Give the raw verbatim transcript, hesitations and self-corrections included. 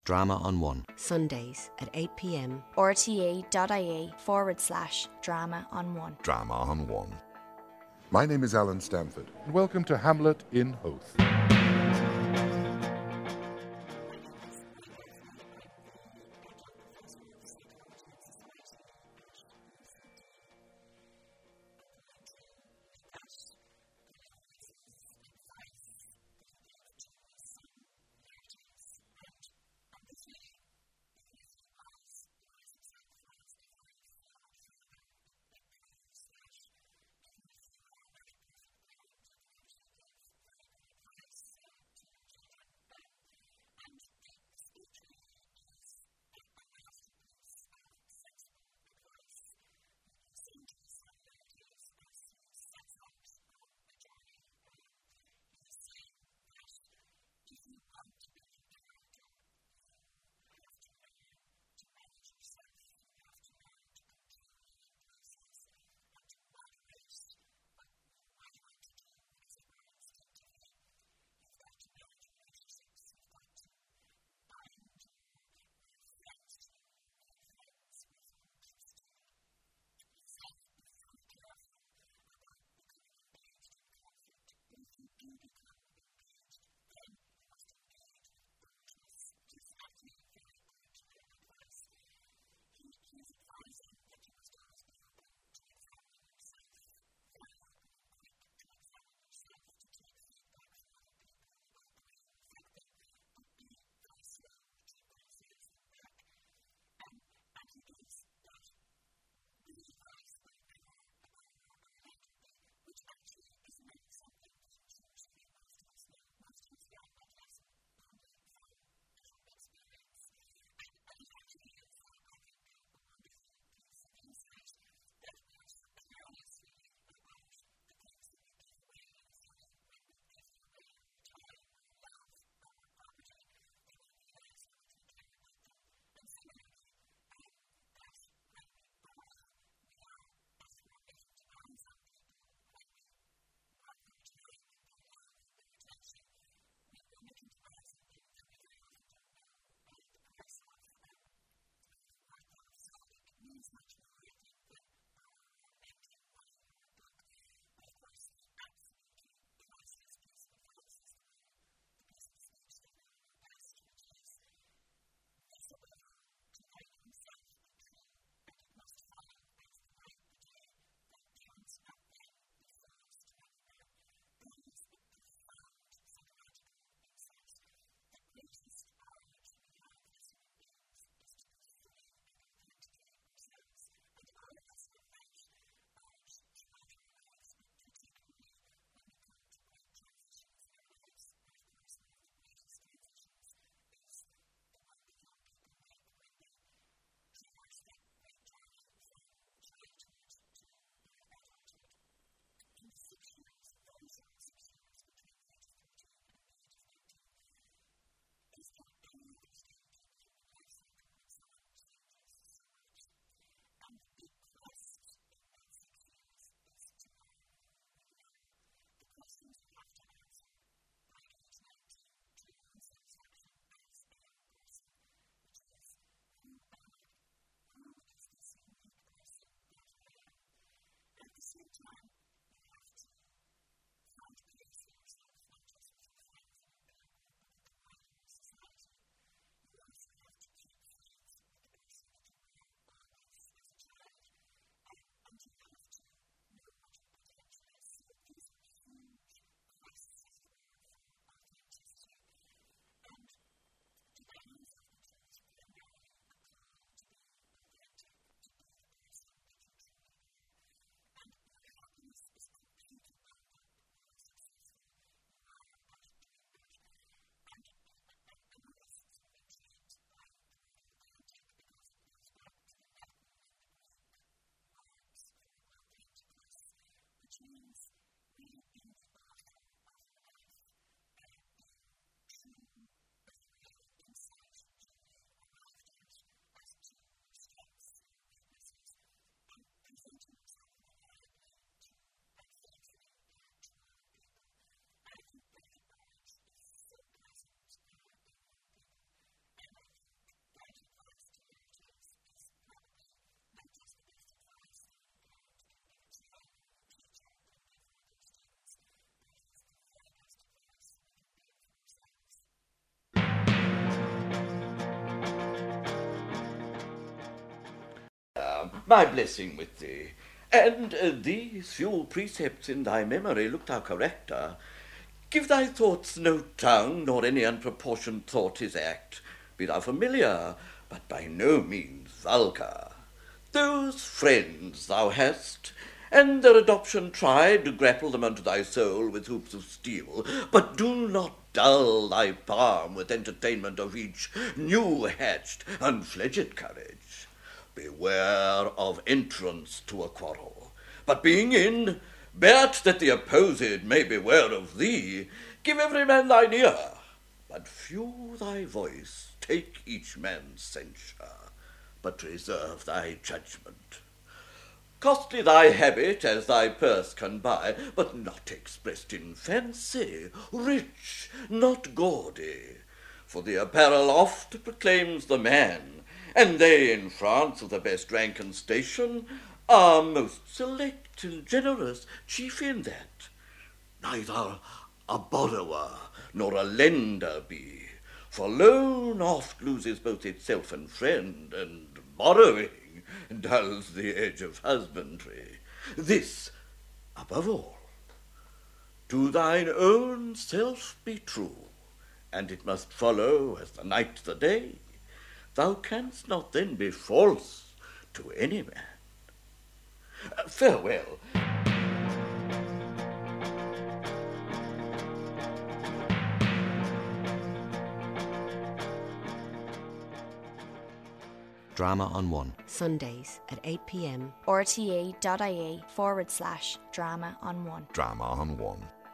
Drama on One. Sundays at eight p m. rte.ie forward slash drama on one. Drama on One. My name is Alan Stanford, and welcome to Hamlet in Hoath. my blessing with thee. And uh, these few precepts in thy memory look thou correcter. Give thy thoughts no tongue, nor any unproportioned thought his act. Be thou familiar, but by no means vulgar. Those friends thou hast, and their adoption tried, to grapple them unto thy soul with hoops of steel, but do not dull thy palm with entertainment of each new-hatched, unfledged courage. Beware of entrance to a quarrel, but being in, be't that the opposed may beware of thee, give every man thine ear, but few thy voice, take each man's censure, but reserve thy judgment. Costly thy habit as thy purse can buy, but not expressed in fancy, rich, not gaudy. For the apparel oft proclaims the man, and they in France of the best rank and station are most select and generous, chief in that. Neither a borrower nor a lender be, for loan oft loses both itself and friend, and borrowing dulls the edge of husbandry. This, above all, to thine own self be true, and it must follow as the night the day. Thou canst not then be false to any man. Uh, farewell. Drama on One. Sundays at eight p m. R T E dot I E forward slash drama on one. Drama on One.